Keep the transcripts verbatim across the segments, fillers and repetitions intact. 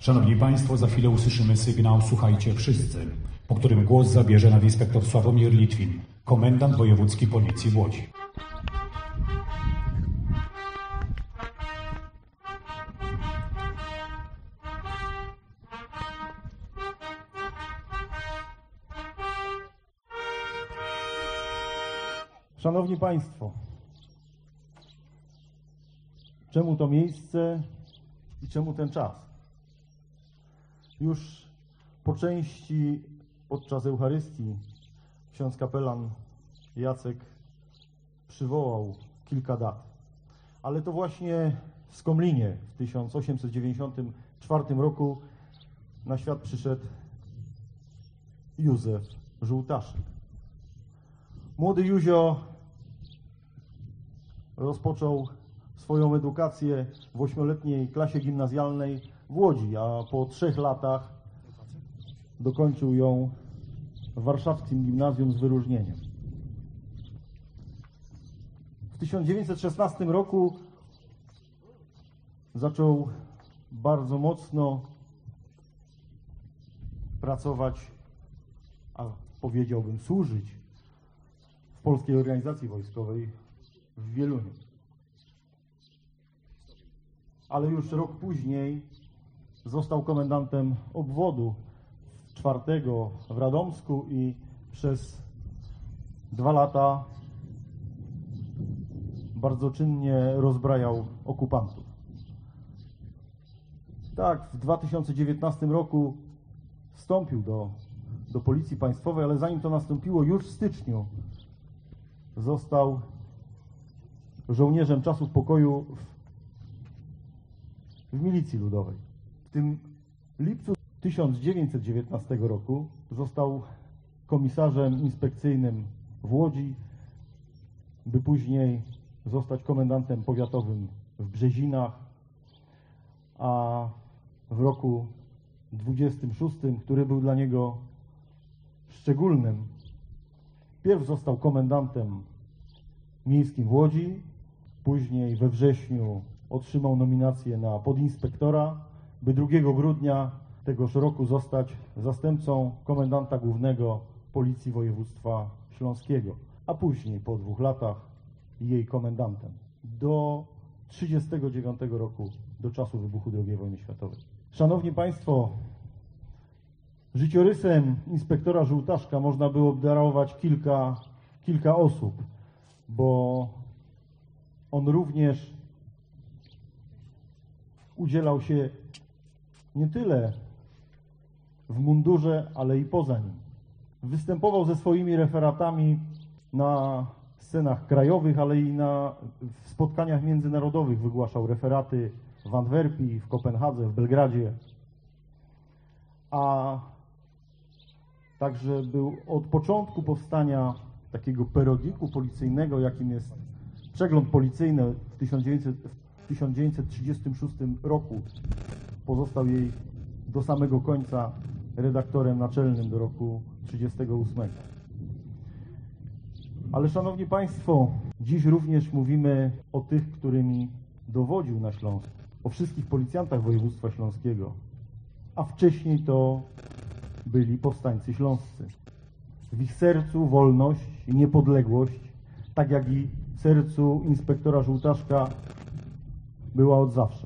Szanowni Państwo, za chwilę usłyszymy sygnał "Słuchajcie wszyscy", po którym głos zabierze nadinspektor Sławomir Litwin, komendant wojewódzki Policji w Łodzi. Szanowni Państwo, czemu to miejsce i czemu ten czas? Już po części podczas Eucharystii ksiądz kapelan Jacek przywołał kilka dat, ale to właśnie w Skomlinie w tysiąc osiemset dziewięćdziesiątym czwartym roku na świat przyszedł Józef Żółtaszek. Młody Józio rozpoczął swoją edukację w ośmioletniej klasie gimnazjalnej w Łodzi, a po trzech latach dokończył ją w warszawskim gimnazjum z wyróżnieniem. W tysiąc dziewięćset szesnastym roku zaczął bardzo mocno pracować, a powiedziałbym służyć w Polskiej Organizacji Wojskowej w Wieluniu. Ale już rok później został komendantem obwodu czwartego w Radomsku i przez dwa lata bardzo czynnie rozbrajał okupantów. Tak, w dwa tysiące dziewiętnastym roku wstąpił do, do Policji Państwowej, ale zanim to nastąpiło, już w styczniu został żołnierzem czasów pokoju w, w Milicji Ludowej. W tym lipcu tysiąc dziewięćset dziewiętnastego roku został komisarzem inspekcyjnym w Łodzi, by później zostać komendantem powiatowym w Brzezinach, a w roku dwudziestym szóstym, który był dla niego szczególnym, pierw został komendantem miejskim w Łodzi, później we wrześniu otrzymał nominację na podinspektora, by drugiego grudnia tegoż roku zostać zastępcą komendanta głównego Policji Województwa Śląskiego, a później po dwóch latach jej komendantem do trzydziestego dziewiątego roku, do czasu wybuchu drugiej wojny światowej. Szanowni Państwo, życiorysem inspektora Żółtaszka można by obdarować kilka, kilka osób, bo on również udzielał się nie tyle w mundurze, ale i poza nim. Występował ze swoimi referatami na scenach krajowych, ale i na w spotkaniach międzynarodowych. Wygłaszał referaty w Antwerpii, w Kopenhadze, w Belgradzie. A także był od początku powstania takiego periodiku policyjnego, jakim jest Przegląd Policyjny w tysiąc dziewięćset trzydziestym szóstym roku. Pozostał jej do samego końca redaktorem naczelnym do roku trzydziestego ósmego. Ale szanowni Państwo, dziś również mówimy o tych, którymi dowodził na Śląsku, o wszystkich policjantach województwa śląskiego, a wcześniej to byli powstańcy śląscy. W ich sercu wolność i niepodległość, tak jak i w sercu inspektora Żółtaszka, była od zawsze.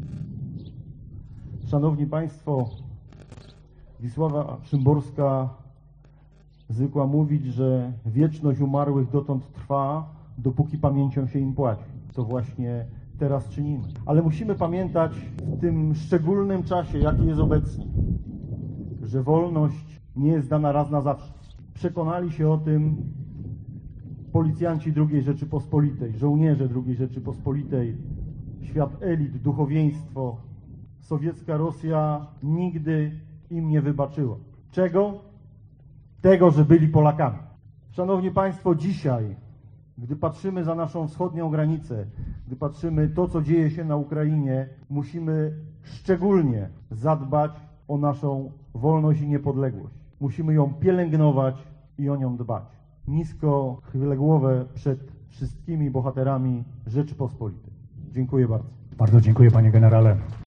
Szanowni Państwo, Wisława Szymborska zwykła mówić, że wieczność umarłych dotąd trwa, dopóki pamięcią się im płaci. To właśnie teraz czynimy. Ale musimy pamiętać w tym szczególnym czasie, jaki jest obecnie, że wolność nie jest dana raz na zawsze. Przekonali się o tym policjanci drugiej Rzeczypospolitej, żołnierze drugiej Rzeczypospolitej, świat elit, duchowieństwo. Sowiecka Rosja nigdy im nie wybaczyła. Czego? Tego, że byli Polakami. Szanowni Państwo, dzisiaj, gdy patrzymy za naszą wschodnią granicę, gdy patrzymy to, co dzieje się na Ukrainie, musimy szczególnie zadbać o naszą wolność i niepodległość. Musimy ją pielęgnować i o nią dbać. Nisko chylę głowę przed wszystkimi bohaterami Rzeczypospolitej. Dziękuję bardzo. Bardzo dziękuję, panie generale.